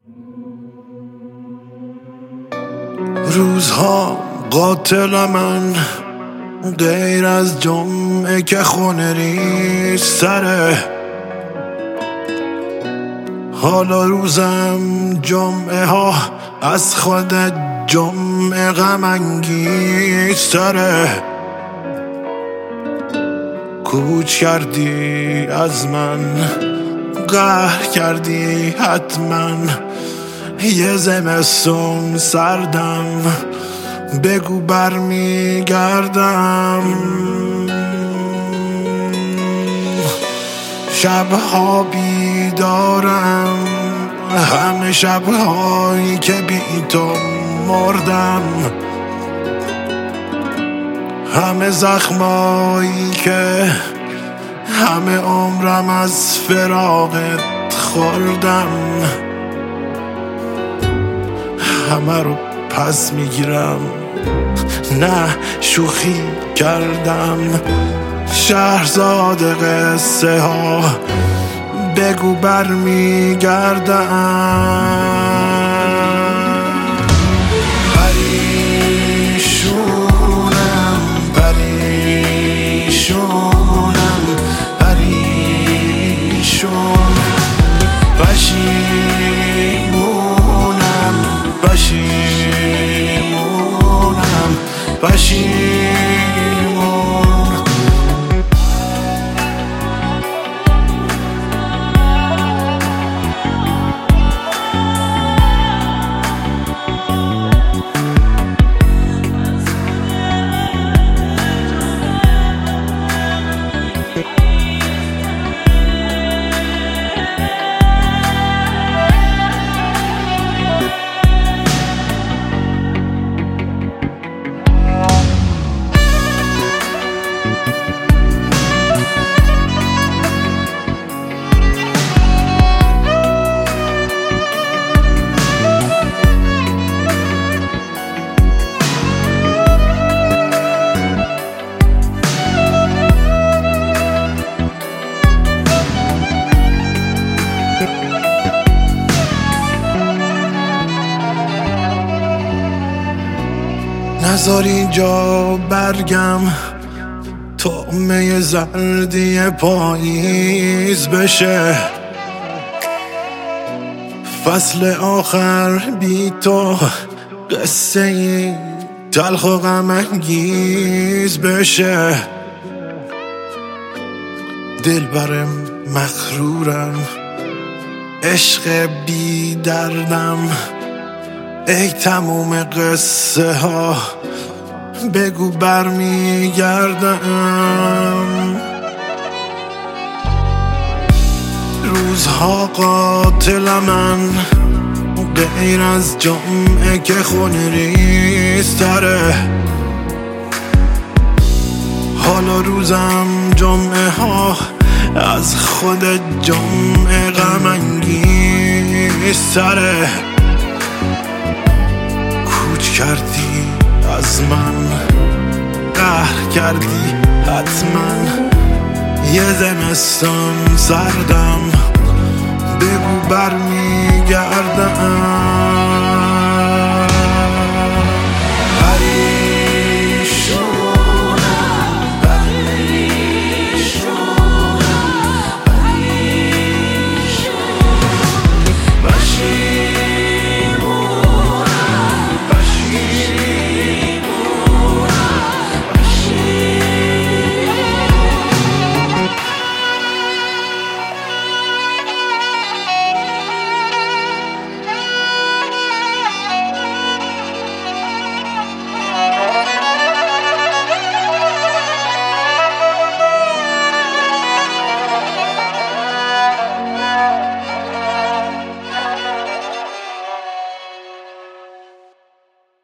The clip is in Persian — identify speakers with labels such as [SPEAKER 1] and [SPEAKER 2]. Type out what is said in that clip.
[SPEAKER 1] روزها قاتل من غیر از جمعه که خونه ریز سره. حالا روزم جمعه ها از خود جمعه غم انگیز تره. کوچ کردی از من، قهر کردی حتما، یه زمستون سردم، بگو برمیگردم. شبها بیدارم، همه شبهایی که بی تو مردم، همه زخمایی که همه عمرم از فراقت خوردم، همه رو پس میگیرم، نه شوخی کردم. شهرزاد قصه ها، بگو برمیگردم. پریشونم پریشونم پریشون، پشیمونم پشیمونم پشیمون. نذار اینجا برگم، طعمه زردی پاییز بشه. فصل آخر بی تو قصه ای تلخ و غم انگیز بشه. دلبرم مغرورم، عشق بی دردم، ای تموم قصه ها، بگو برمیگردم. روزها قاتل من غیر از جمعه که خونه ریز تره. حالا روزم جمعه ها از خود جمعه غم انگیز تره. کوچ کردی از من، قهر کردی حتما، یه زمستون سردم، بگو برمی